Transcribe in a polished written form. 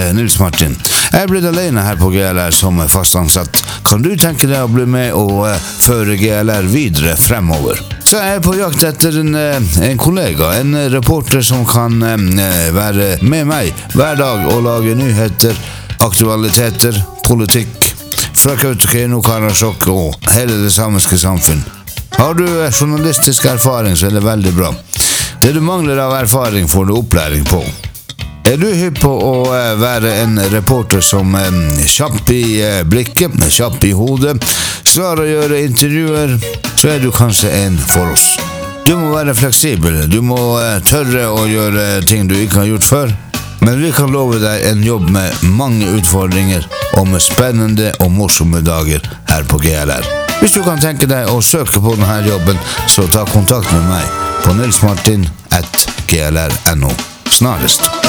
Nils Martin. Jeg er blitt alene her på GLR som fastansatt. Kan du tenke deg å bli med og føre GLR videre fremover? Så jeg er på jakt etter en kollega, en reporter som kan være med meg hver dag og lage nyheter, aktualiteter, politikk, fra Kautokeino, Karasjok og hele det samiske samfunn. Har du journalistisk erfaring, så er det veldig bra. Det du mangler av erfaring får du opplæring på. Er du hypp på å være en reporter som kjapp i blikket, kjapp i hodet, klarer å gjøre intervjuer, så er du kanskje en for oss. Du må være fleksibel, du må tørre å gjøre ting du ikke har gjort før, men vi kan love deg en jobb med mange utfordringer og med spennende og morsomme dager her på GLR. Hvis du kan tenke deg å søke på denne jobben, så ta kontakt med meg på nilsmartin@glr.no snarest.